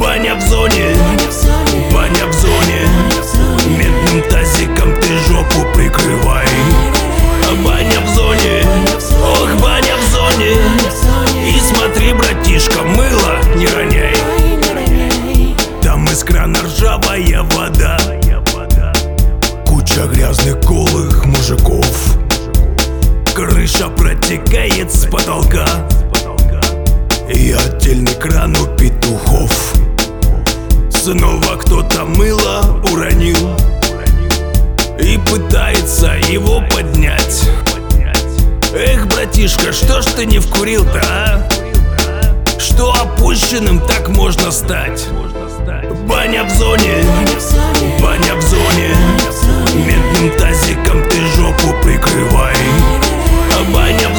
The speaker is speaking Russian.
Баня в зоне, баня в зоне. Медным тазиком ты жопу прикрывай. Баня в зоне, ох, баня в зоне. И смотри, братишка, мыло не роняй. Там из крана ржавая вода, куча грязных голых мужиков. Крыша протекает с потолка, и отдельный кран у петухов. Снова кто-то мыло уронил и пытается его поднять. Эх, братишка, что ж ты не вкурил-то, а? Что опущенным так можно стать? Баня в зоне, баня в зоне. Медным тазиком ты жопу прикрывай. Баня в